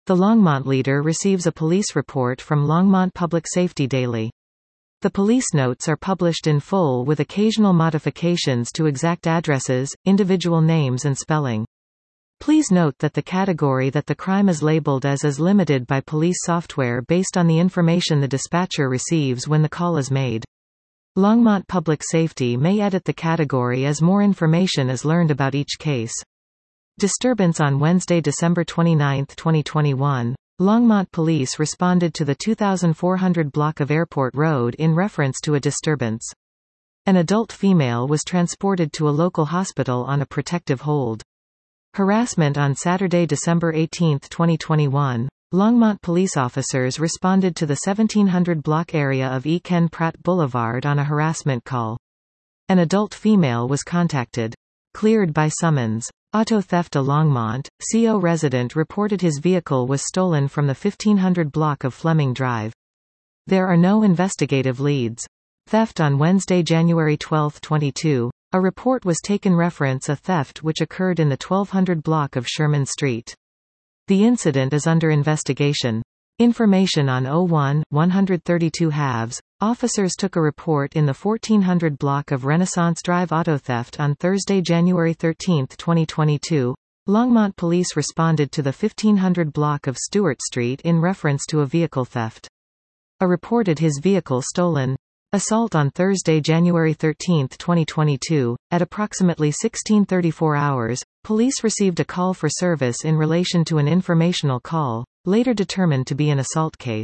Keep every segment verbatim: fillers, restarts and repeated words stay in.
The Longmont leader receives a police report from Longmont Public Safety Daily. The police notes are published in full with occasional modifications to exact addresses, individual names and spelling. Please note that the category that the crime is labeled as is limited by police software based on the information the dispatcher receives when the call is made. Longmont Public Safety may edit the category as more information is learned about each case. Disturbance on Wednesday, December twenty-ninth, twenty twenty-one. Longmont Police responded to the two thousand four hundred block of Airport Road in reference to a disturbance. An adult female was transported to a local hospital on a protective hold. Harassment on Saturday, December eighteenth, twenty twenty-one. Longmont police officers responded to the seventeen hundred block area of E. Ken Pratt Boulevard on a harassment call. An adult female was contacted. Cleared by summons. Auto theft. A Longmont, C O resident reported his vehicle was stolen from the fifteen hundred block of Fleming Drive. There are no investigative leads. Theft on Wednesday, January twelfth, twenty-two. A report was taken reference a theft which occurred in the twelve hundred block of Sherman Street. The incident is under investigation. Information on oh one, one thirty-two halves. Officers took a report in the fourteen hundred block of Renaissance Drive auto theft on Thursday, January thirteenth, twenty twenty-two. Longmont police responded to the fifteen hundred block of Stewart Street in reference to a vehicle theft. A reported his vehicle stolen. Assault on Thursday, January thirteenth, twenty twenty-two. At approximately sixteen thirty-four hours, police received a call for service in relation to an informational call, later determined to be an assault case.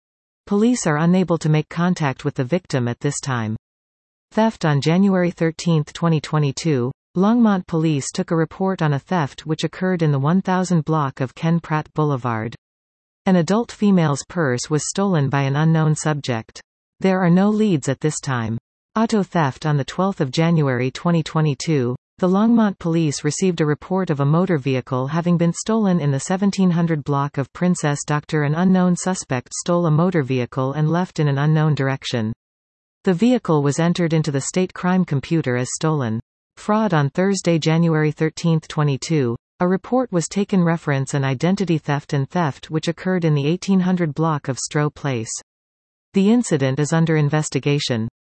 Police are unable to make contact with the victim at this time. Theft on January thirteenth, twenty twenty-two. Longmont police took a report on a theft which occurred in the one thousand block of Ken Pratt Boulevard. An adult female's purse was stolen by an unknown subject. There are no leads at this time. Auto theft on the twelfth of January twenty twenty-two. The Longmont police received a report of a motor vehicle having been stolen in the seventeen hundred block of Princess Doctor. An unknown suspect stole a motor vehicle and left in an unknown direction. The vehicle was entered into the state crime computer as stolen. Fraud on Thursday, January thirteenth, twenty-two. A report was taken reference an identity theft and theft which occurred in the eighteen hundred block of Stroh Place. The incident is under investigation.